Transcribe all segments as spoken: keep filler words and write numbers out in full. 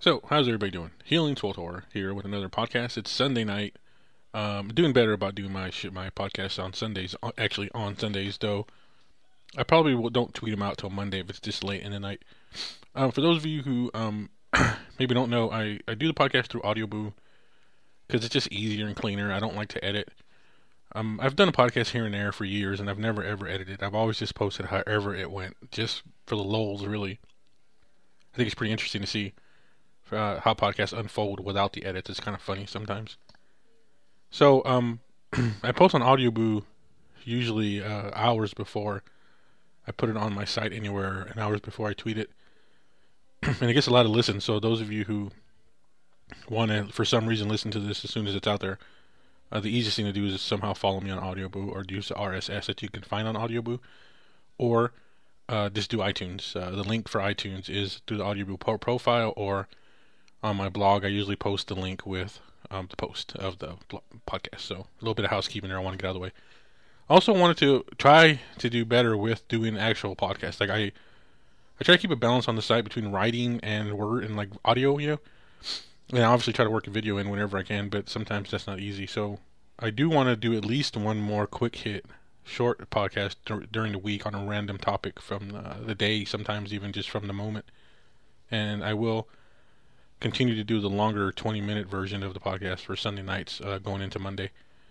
So, how's everybody doing? Healing Toltor here with another podcast. It's Sunday night. Um, doing better about doing my shit, my podcast on Sundays. Actually, on Sundays, though, I probably will, don't tweet them out till Monday if it's this late in the night. Um, for those of you who um, maybe don't know, I, I do the podcast through Audioboo because it's just easier and cleaner. I don't like to edit. Um, I've done a podcast here and there for years, and I've never ever edited. I've always just posted however it went, just for the lulz, really. I think it's pretty interesting to see Uh, how podcasts unfold without the edits. It's kind of funny sometimes. So, um, I post on Audioboo usually uh, hours before I put it on my site anywhere, and hours before I tweet it. And it gets a lot of listens. So those of you who want to, for some reason, listen to this as soon as it's out there, uh, the easiest thing to do is somehow follow me on Audioboo or use the R S S that you can find on Audioboo, or uh, just do iTunes. Uh, the link for iTunes is through the Audioboo pro- profile or on my blog. I usually post the link with um, the post of the podcast. So a little bit of housekeeping there I want to get out of the way. Also wanted to try to do better with doing actual podcasts. Like I, I try to keep a balance on the site between writing and word and like audio, you know. And I obviously try to work a video in whenever I can, but sometimes that's not easy. So I do want to do at least one more quick hit short podcast dur- during the week on a random topic from uh, the day, sometimes even just from the moment. And I will continue to do the longer twenty minute version of the podcast for Sunday nights uh, going into Monday.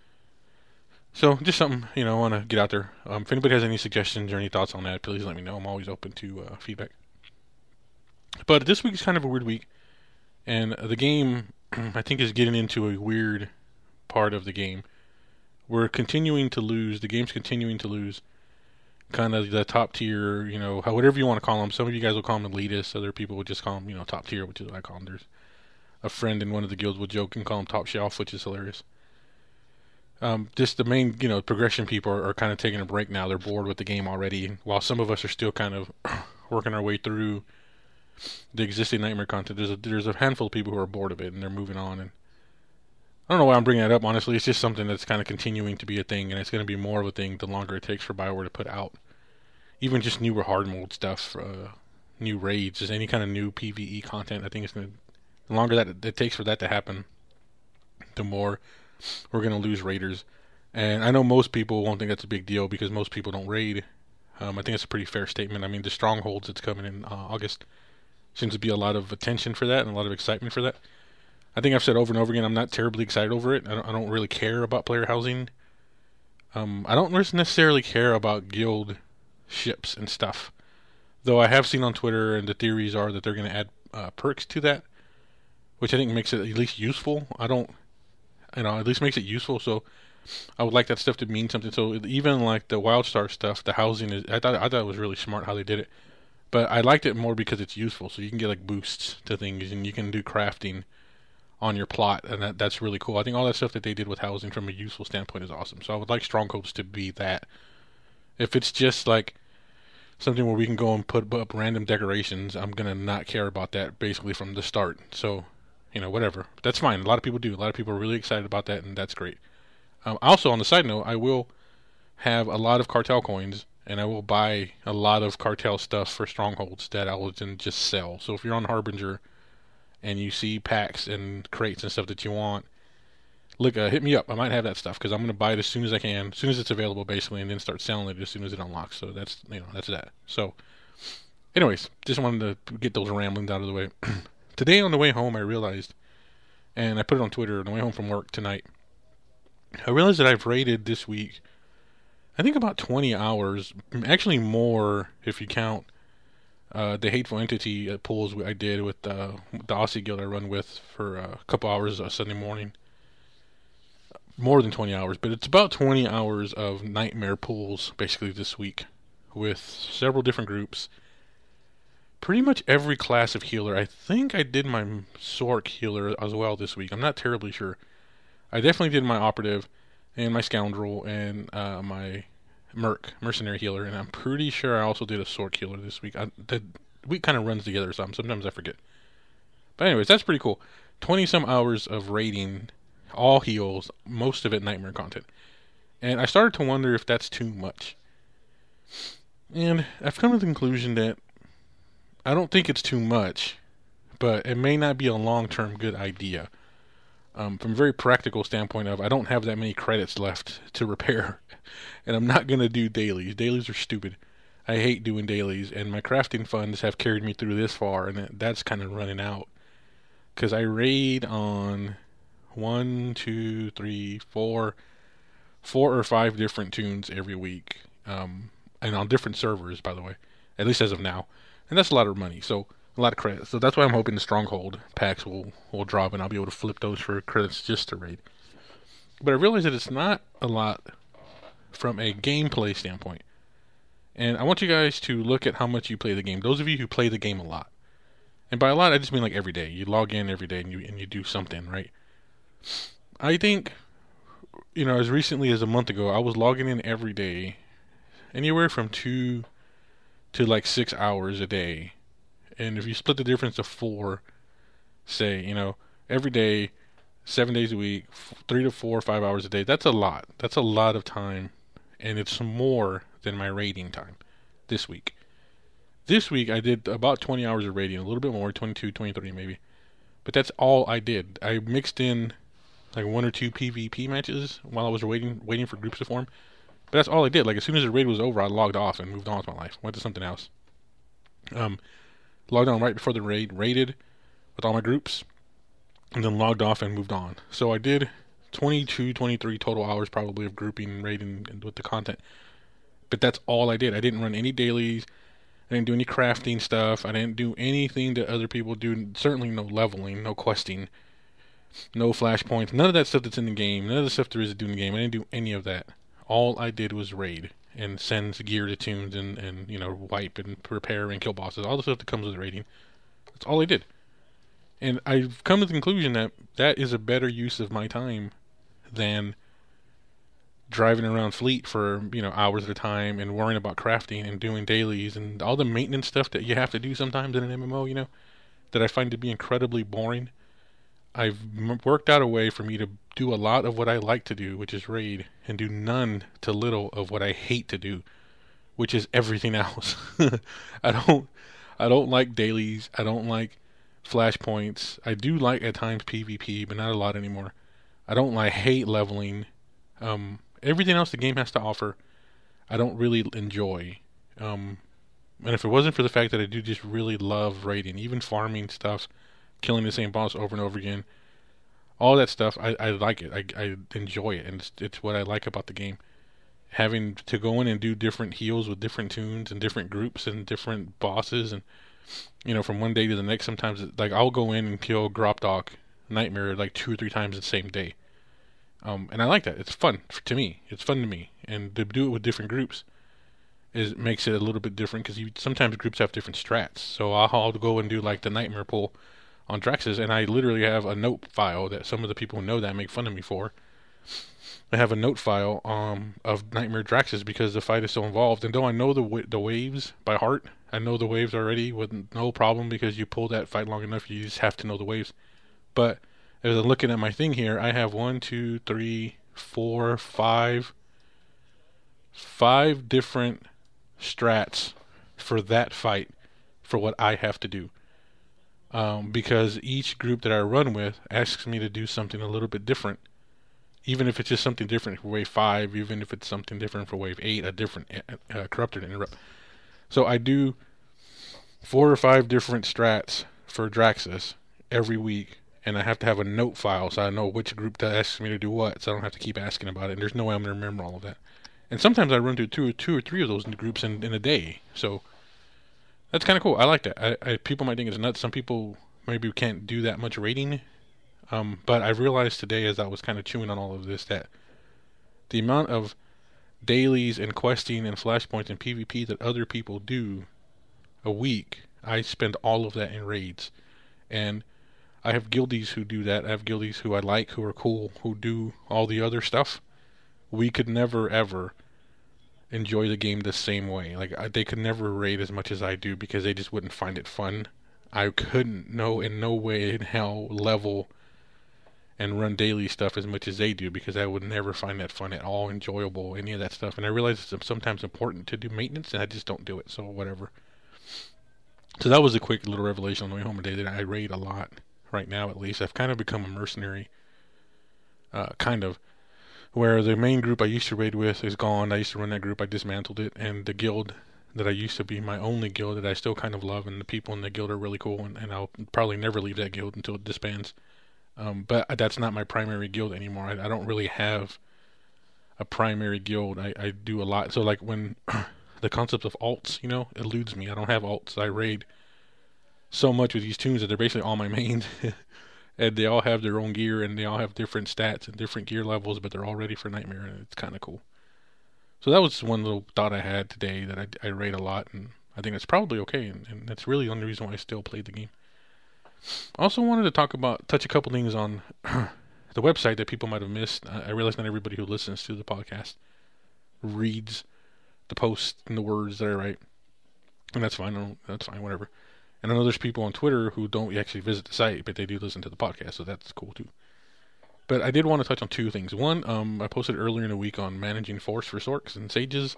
So just something, you know, I want to get out there. Um, if anybody has any suggestions or any thoughts on that, please let me know. I'm always open to uh, feedback. But this week is kind of a weird week, and the game, I think, is getting into a weird part of the game. We're continuing to lose. The game's continuing to lose. Kind of the top tier, you know, whatever you want to call them. Some of you guys will call them elitists. Other people would just call them, you know, top tier, which is what I call them. There's a friend in one of the guilds would joke and call them top shelf, which is hilarious. Um, just the main, you know, progression people are, are kind of taking a break now. They're bored with the game already, while some of us are still kind of working our way through the existing Nightmare content. There's a, there's a handful of people who are bored of it, and they're moving on. And I don't know why I'm bringing that up, honestly. It's just something that's kind of continuing to be a thing, and it's going to be more of a thing the longer it takes for BioWare to put out even just newer hard mode stuff, uh, new raids, just any kind of new PvE content. I think it's going to, the longer that it takes for that to happen, the more we're going to lose raiders. And I know most people won't think that's a big deal because most people don't raid. Um, I think it's a pretty fair statement. I mean, the Strongholds that's coming in uh, August seems to be a lot of attention for that and a lot of excitement for that. I think I've said over and over again, I'm not terribly excited over it. I don't, I don't really care about player housing. Um, I don't necessarily care about guild ships and stuff, though I have seen on Twitter, and the theories are that they're going to add uh, perks to that, which I think makes it at least useful. I don't, you know, at least makes it useful. So I would like that stuff to mean something. So even like the WildStar stuff, the housing is, I thought I thought it was really smart how they did it, but I liked it more because it's useful. So you can get like boosts to things, and you can do crafting on your plot, and that that's really cool. I think all that stuff that they did with housing from a useful standpoint is awesome. So I would like Strongholds to be that. If it's just like something where we can go and put up random decorations, I'm going to not care about that basically from the start. So, you know, whatever. That's fine. A lot of people do. A lot of people are really excited about that, and that's great. Um, also, on the side note, I will have a lot of cartel coins, and I will buy a lot of cartel stuff for Strongholds that I will then just sell. So if you're on Harbinger and you see packs and crates and stuff that you want, look, uh, hit me up. I might have that stuff because I'm going to buy it as soon as I can, as soon as it's available, basically, and then start selling it as soon as it unlocks. So that's, you know, that's that. So, anyways, just wanted to get those ramblings out of the way. Today on the way home, I realized, and I put it on Twitter on the way home from work tonight, I realized that I've raided this week, I think about twenty hours, actually more if you count uh, the Hateful Entity uh, pulls I did with uh, the Aussie guild I run with for uh, a couple hours uh, Sunday morning. More than twenty hours, but it's about twenty hours of Nightmare pulls basically this week with several different groups. Pretty much every class of healer. I think I did my Sork healer as well this week. I'm not terribly sure. I definitely did my Operative and my Scoundrel and uh, my Merc, Mercenary healer, and I'm pretty sure I also did a Sork healer this week. I, the week kind of runs together some. Sometimes I forget. But anyways, that's pretty cool. twenty some hours of raiding, all heals, most of it Nightmare content. And I started to wonder if that's too much. And I've come to the conclusion that I don't think it's too much, but it may not be a long-term good idea. Um, from a very practical standpoint of, I don't have that many credits left to repair, and I'm not going to do dailies. Dailies are stupid. I hate doing dailies, and my crafting funds have carried me through this far, and it, that's kind of running out. Because I raid on one, two, three, four, four or five different tunes every week, um, and on different servers, by the way, at least as of now. And that's a lot of money, so a lot of credits. So that's why I'm hoping the Stronghold packs will, will drop, and I'll be able to flip those for credits just to raid. But I realize that it's not a lot from a gameplay standpoint. And I want you guys to look at how much you play the game. Those of you who play the game a lot. And by a lot, I just mean like every day. You log in every day and you and you do something, right? I think, you know, as recently as a month ago, I was logging in every day, anywhere from two to like six hours a day. And if you split the difference to four, say, you know, every day, seven days a week, f- three to four, five hours a day, that's a lot. That's a lot of time. And it's more than my raiding time this week. This week I did about twenty hours of raiding, a little bit more, twenty-two, twenty-three maybe. But that's all I did. I mixed in like one or two PvP matches while I was waiting waiting for groups to form. But that's all I did. Like as soon as the raid was over, I logged off and moved on with my life. Went to something else. Um, logged on right before the raid, raided with all my groups, and then logged off and moved on. So I did twenty-two, twenty-three total hours probably of grouping and raiding and with the content. But that's all I did. I didn't run any dailies. I didn't do any crafting stuff. I didn't do anything that other people do. Certainly no leveling, no questing, no flashpoints. None of that stuff that's in the game. None of the stuff there is to do in the game. I didn't do any of that. All I did was raid and send gear to tunes and, and you know, wipe and repair and kill bosses. All the stuff that comes with raiding. That's all I did. And I've come to the conclusion that that is a better use of my time than driving around Fleet for, you know, hours at a time and worrying about crafting and doing dailies and all the maintenance stuff that you have to do sometimes in an M M O, you know, that I find to be incredibly boring. I've m- worked out a way for me to do a lot of what I like to do, which is raid, and do none to little of what I hate to do, which is everything else. I don't, I don't like dailies. I don't like flashpoints. I do like at times PvP, but not a lot anymore. I don't like hate leveling. Um, everything else the game has to offer, I don't really enjoy. Um, and if it wasn't for the fact that I do just really love raiding, even farming stuff, killing the same boss over and over again, all that stuff, I, I like it. I, I enjoy it, and it's, it's what I like about the game. Having to go in and do different heals with different tunes and different groups and different bosses, and you know, from one day to the next, sometimes it, like I'll go in and kill Gropdok Nightmare like two or three times the same day. Um, and I like that. It's fun for, to me. It's fun to me, and to do it with different groups is makes it a little bit different because sometimes groups have different strats. So I'll, I'll go and do like the Nightmare pull on Draxus, and I literally have a note file that some of the people who know that make fun of me for. I have a note file um, of Nightmare Draxus because the fight is so involved, and though I know the w- the waves by heart, I know the waves already with no problem because you pull that fight long enough, you just have to know the waves. But as I'm looking at my thing here, I have one, two, three, four, five, five different strats for that fight for what I have to do. Um, because each group that I run with asks me to do something a little bit different. Even if it's just something different for wave five, even if it's something different for wave eight, a different uh, uh, corruptor to interrupt. So I do four or five different strats for Draxus every week, and I have to have a note file so I know which group that asks me to do what, so I don't have to keep asking about it. And there's no way I'm going to remember all of that. And sometimes I run through two or two or three of those groups in, in a day. So that's kind of cool. I like that. I, I, people might think it's nuts. Some people maybe can't do that much rating. Um, but I realized today as I was kind of chewing on all of this that the amount of dailies and questing and flashpoints and PvP that other people do a week, I spend all of that in raids. And I have guildies who do that. I have guildies who I like, who are cool, who do all the other stuff. We could never, ever enjoy the game the same way. Like, I, they could never raid as much as I do because they just wouldn't find it fun. I couldn't, no, in no way in hell, level and run daily stuff as much as they do because I would never find that fun at all, enjoyable, any of that stuff. And I realize it's sometimes important to do maintenance, and I just don't do it, so whatever. So that was a quick little revelation on the way home today, that I raid a lot right now. At least I've kind of become a mercenary, uh, kind of. Where the main group I used to raid with is gone. I used to run that group. I dismantled it, and the guild that I used to be my only guild that I still kind of love, and the people in the guild are really cool, and, and I'll probably never leave that guild until it disbands. Um, but that's not my primary guild anymore. I, I don't really have a primary guild. I, I do a lot. So like when the concept of alts, you know, eludes me. I don't have alts. I raid so much with these tunes that they're basically all my mains. And they all have their own gear, and they all have different stats and different gear levels, but they're all ready for Nightmare, and it's kind of cool. So that was one little thought I had today, that I, I raid a lot, and I think that's probably okay, and, and that's really the only reason why I still played the game. I also wanted to talk about, touch a couple things on the website that people might have missed. I, I realize not everybody who listens to the podcast reads the posts and the words that I write, and that's fine. That's fine, whatever. And I know there's people on Twitter who don't actually visit the site, but they do listen to the podcast, so that's cool too. But I did want to touch on two things. One, um, I posted earlier in the week on managing force for Sorks and Sages.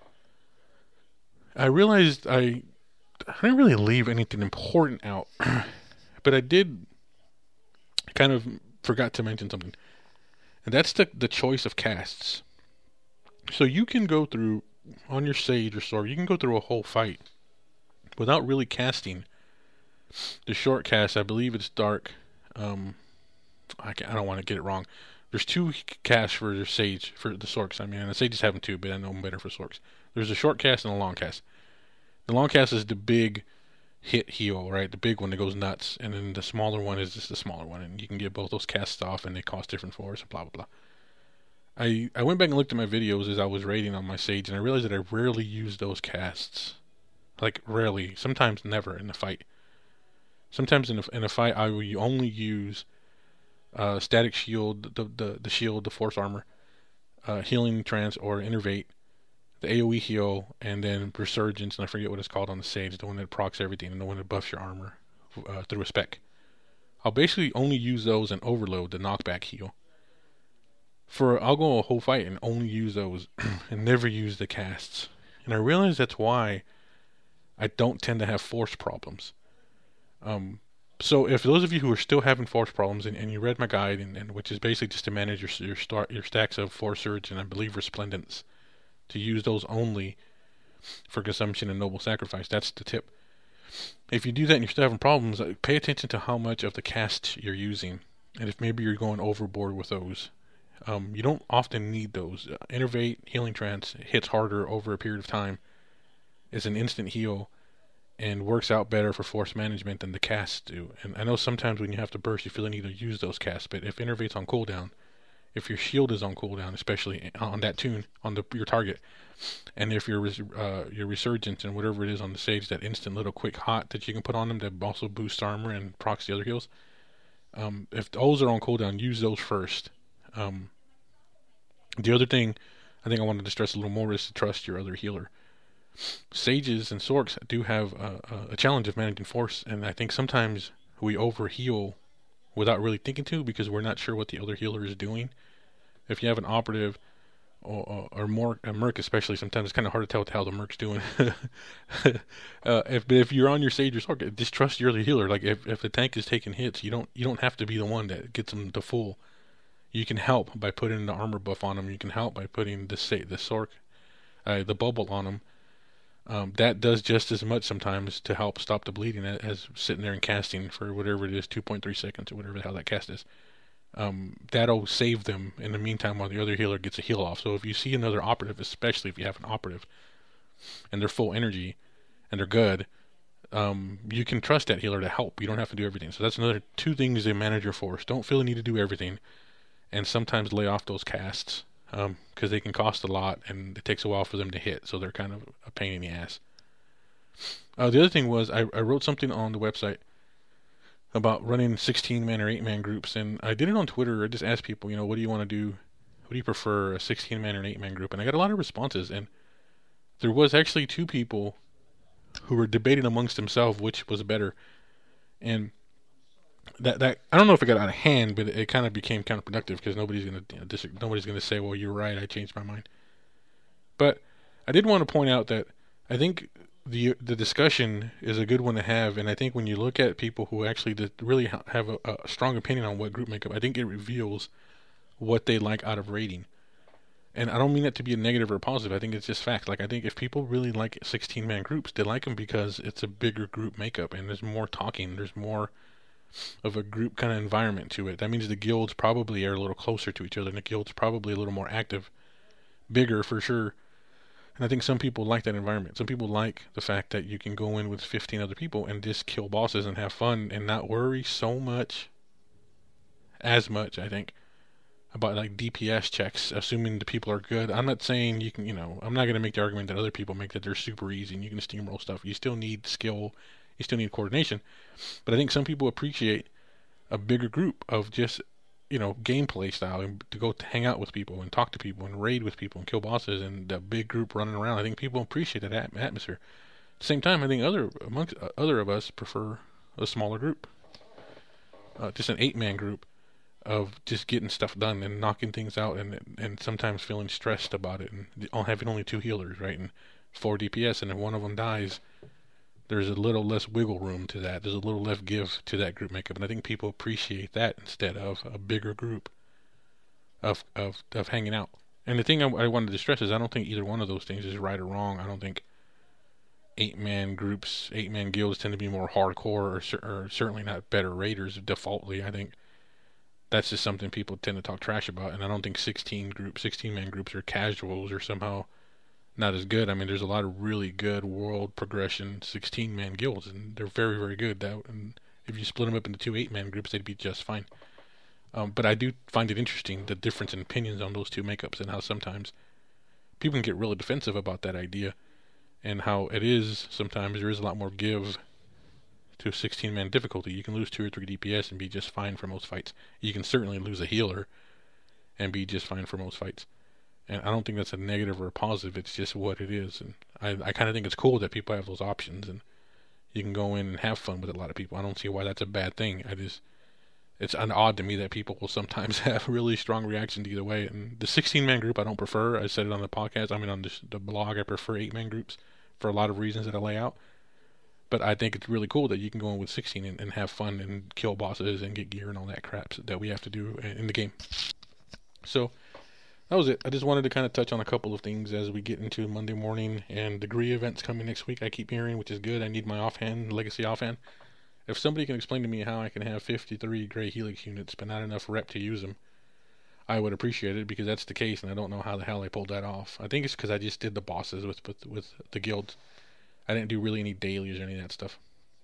I realized I, I didn't really leave anything important out, but I did kind of forgot to mention something. And that's the, the choice of casts. So you can go through, on your Sage or Sork, you can go through a whole fight without really casting the short cast. I believe it's Dark. Um, I, I don't want to get it wrong. There's two casts for the Sage, for the Sorks. I mean, and the Sages have them too, but I know them better for Sorks. There's a short cast and a long cast. The long cast is the big hit heal, right? The big one that goes nuts. And then the smaller one is just the smaller one. And you can get both those casts off, and they cost different floors, and blah, blah, blah. I, I went back and looked at my videos as I was raiding on my Sage, and I realized that I rarely use those casts. Like, rarely. Sometimes never in the fight. Sometimes in a, in a fight, I will only use uh, Static Shield, the, the, the shield, the Force Armor, uh, Healing Trance, or Innervate, the AoE heal, and then Resurgence, and I forget what it's called on the Sage, the one that procs everything, and the one that buffs your armor uh, through a spec. I'll basically only use those and Overload, the knockback heal. For I'll go a whole fight and only use those, and never use the casts. And I realize that's why I don't tend to have force problems. Um, so if those of you who are still having force problems, and, and you read my guide, and, and which is basically just to manage your your, start, your stacks of Force Surge and I believe Resplendence, to use those only for consumption and Noble Sacrifice, that's the tip. If you do that and you're still having problems, pay attention to how much of the cast you're using, and if maybe you're going overboard with those. Um, you don't often need those. Uh, Innervate, Healing Trance hits harder over a period of time, is an instant heal, and works out better for force management than the casts do. And I know sometimes when you have to burst, you feel the need to use those casts, but if Innervate's on cooldown, if your shield is on cooldown, especially on that tune, on the your target, and if your uh, your Resurgence and whatever it is on the Sage, that instant little quick hot that you can put on them that also boosts armor and procs the other heals, um, if those are on cooldown, use those first. Um, the other thing I think I wanted to stress a little more is to trust your other healer. Sages and Sorks do have a, a challenge of managing force, and I think sometimes we overheal without really thinking to, because we're not sure what the other healer is doing. If you have an operative or, or, or more, a merc especially, sometimes it's kind of hard to tell what the hell the merc's doing. uh, if but if you're on your Sage or Sork, just trust your other healer. Like if, if the tank is taking hits, you don't you don't have to be the one that gets them to full. You can help by putting the armor buff on them. You can help by putting the the Sork, uh, the bubble on them. Um, that does just as much sometimes to help stop the bleeding as, as sitting there and casting for whatever it is, two point three seconds or whatever the hell that cast is. Um, that'll save them in the meantime while the other healer gets a heal off. So if you see another operative, especially if you have an operative, and they're full energy, and they're good, um, you can trust that healer to help. You don't have to do everything. So that's another two things to manage your force. Don't feel the need to do everything, and sometimes lay off those casts. Because um, they can cost a lot, and it takes a while for them to hit, so they're kind of a pain in the ass. Uh, the other thing was, I, I wrote something on the website about running sixteen-man or eight-man groups, and I did it on Twitter. I just asked people, you know, what do you want to do? What do you prefer, a sixteen-man or an eight-man group? And I got a lot of responses, and there was actually two people who were debating amongst themselves which was better. And That that I don't know if it got out of hand, but it, it kind of became counterproductive because nobody's gonna you know, dis- nobody's gonna say, "Well, you're right. I changed my mind." But I did want to point out that I think the the discussion is a good one to have, and I think when you look at people who actually did really ha- have a, a strong opinion on what group makeup, I think it reveals what they like out of raiding. And I don't mean that to be a negative or a positive. I think it's just fact. Like, I think if people really like sixteen man groups, they like them because it's a bigger group makeup and there's more talking. There's more of a group kind of environment to it. That means the guilds probably are a little closer to each other, and the guilds probably a little more active, bigger for sure. And I think some people like that environment. Some people like the fact that you can go in with fifteen other people and just kill bosses and have fun and not worry so much, as much, I think, about like D P S checks, assuming the people are good. I'm not saying you can, you know, I'm not going to make the argument that other people make that they're super easy and you can steamroll stuff. You still need skill, you still need coordination. But I think some people appreciate a bigger group of just, you know, gameplay style, and to go to hang out with people and talk to people and raid with people and kill bosses and a big group running around. I think people appreciate that at- atmosphere. At the same time, I think other amongst uh, other of us prefer a smaller group, uh, just an eight man group of just getting stuff done and knocking things out, and and sometimes feeling stressed about it, and having only two healers, right, and four D P S, and if one of them dies, there's a little less wiggle room to that. There's a little less give to that group makeup, and I think people appreciate that instead of a bigger group of of of hanging out. And the thing I, I wanted to stress is I don't think either one of those things is right or wrong. I don't think eight man groups, eight man guilds tend to be more hardcore, or, or certainly not better raiders defaultly. I think that's just something people tend to talk trash about, and I don't think sixteen group, sixteen man groups are casuals or somehow not as good. I mean, there's a lot of really good world progression sixteen man guilds, and they're very, very good. That, and if you split them up into two eight man groups, they'd be just fine. Um, but I do find it interesting, the difference in opinions on those two makeups, and how sometimes people can get really defensive about that idea, and how it is sometimes there is a lot more give to sixteen man difficulty. You can lose two or three D P S and be just fine for most fights. You can certainly lose a healer and be just fine for most fights. And I don't think that's a negative or a positive. It's just what it is. And I, I kind of think it's cool that people have those options, and you can go in and have fun with a lot of people. I don't see why that's a bad thing. I just, it's an odd to me that people will sometimes have really strong reactions either way. And the sixteen man group I don't prefer. I said it on the podcast. I mean, on this, the blog, I prefer eight man groups for a lot of reasons that I lay out. But I think it's really cool that you can go in with sixteen and, and have fun and kill bosses and get gear and all that crap that we have to do in the game. So that was it. I just wanted to kind of touch on a couple of things as we get into Monday morning and degree events coming next week. I keep hearing, which is good. I need my offhand, legacy offhand. If somebody can explain to me how I can have fifty-three Grey Helix units but not enough rep to use them, I would appreciate it, because that's the case, and I don't know how the hell I pulled that off. I think it's because I just did the bosses with, with, with the guilds. I didn't do really any dailies or any of that stuff.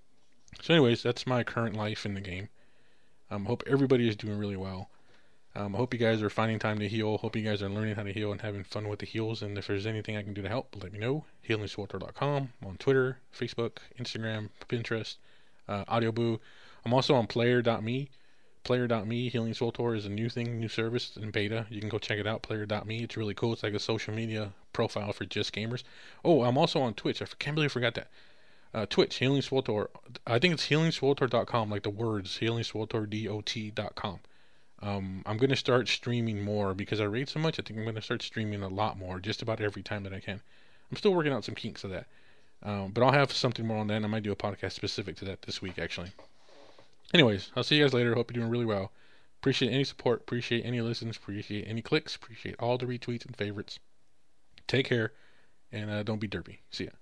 So anyways, that's my current life in the game. I um, hope everybody is doing really well. Um, I hope you guys are finding time to heal. Hope you guys are learning how to heal and having fun with the heals. And if there's anything I can do to help, let me know. healing swoltor dot com, on Twitter, Facebook, Instagram, Pinterest, uh, Audioboo. I'm also on player dot me. player dot me, Healing Swoltor is a new thing, new service in beta. You can go check it out, player dot me. It's really cool. It's like a social media profile for just gamers. Oh, I'm also on Twitch. I can't believe I forgot that. Uh, Twitch, Healing Swoltor. I think it's healing swoltor dot com, like the words, healing swoltor dot com. Um, I'm going to start streaming more because I raid so much. I think I'm going to start streaming a lot more, just about every time that I can. I'm still working out some kinks of that. Um, but I'll have something more on that, and I might do a podcast specific to that this week, actually. Anyways, I'll see you guys later. Hope you're doing really well. Appreciate any support. Appreciate any listens. Appreciate any clicks. Appreciate all the retweets and favorites. Take care, and uh, don't be derpy. See ya.